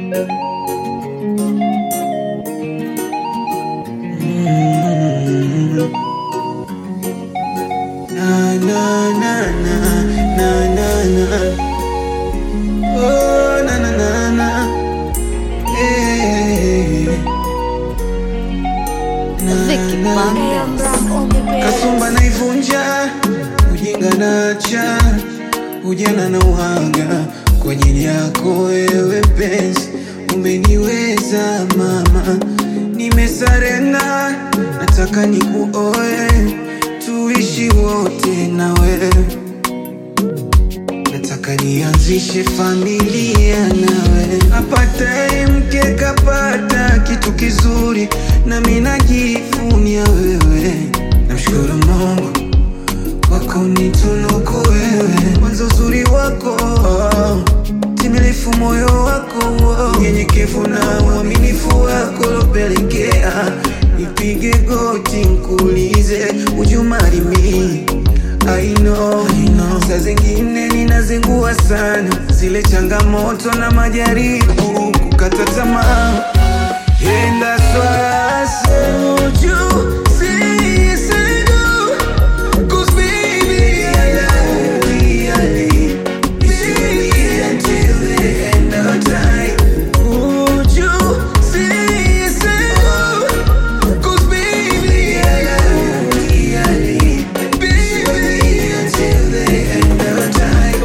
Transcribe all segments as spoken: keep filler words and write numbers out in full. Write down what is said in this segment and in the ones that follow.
Na na na na na na na. Oh na na na na. Hey. Vicky Bandas. Kasumba naivunja, ujinga nacha, ujana na uhanga kwa ajili yako wewe penzi, umeniweza mama, nimesarenda, nataka nikuoe, tuishi wote na wewe, nataka nianzishe familia nawe, apataye mke kapata kitu kizuri, na mimi najivunia wewe, namshukuru Mungu kwa kunitunuku wewe, kwanza uzuri wako, timilifu moyo wako, unyenyekevu na uaminifu wako lopelekea nipige goti nkuulize would you marry me. I know, I know. Saa zingine ninazingua sana, zile changamoto na majaribu kukata tamaa, and that's why I say would you say yes I do, cause baby I love you, I live baby until the end of time. Would you say yes I do, cause baby I love you, I live baby until the end of time.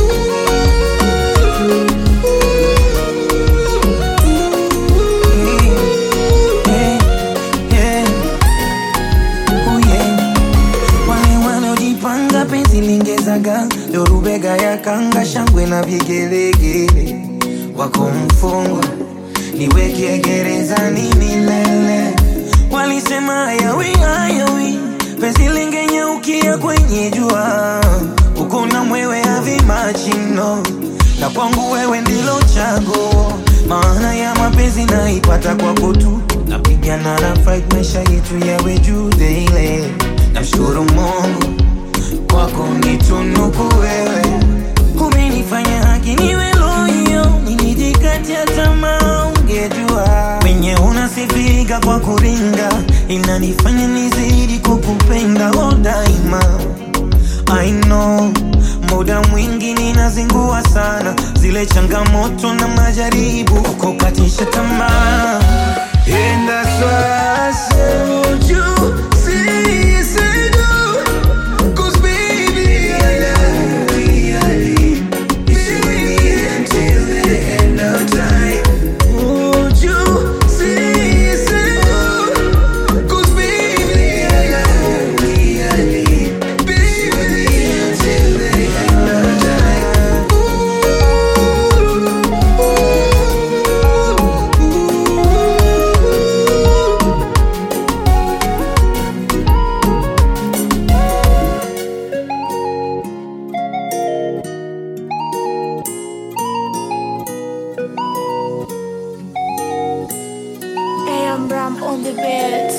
Yeah, yeah. Oh yeah. Wale wanaojipanga penzi lingezaga, leo rubega ya kanga, shangwe na vigelegele, wako mfungwa niweke gerezani milele. Walisema hayawi hayawi, penzi lingenyaukia kwenye jua, uko na mwewe havimachino, na kwangu wewe ndilo chaguo. Maana ya mapenzi naipata kwako tu, napigana na fight maisha yetu yawe juu daily. Namshukuru Mungu kwa kunitunuku wewe, umenifanya haki niwe loyo, nilijikatia tamaa ungejua, wenye unasifika kwa kuringa, inanifanya nizidi kukupenda oh daima. I know, muda mwingi ninazingua sana, zile changamoto na majaribu kukatisha tamaa, And that's why I say would you say yes I do, cause baby I love you, I live baby until the end of time. Would you say yes I do, cause baby I love you, I live baby until the end of time. Hey, I'm Bram on the beat.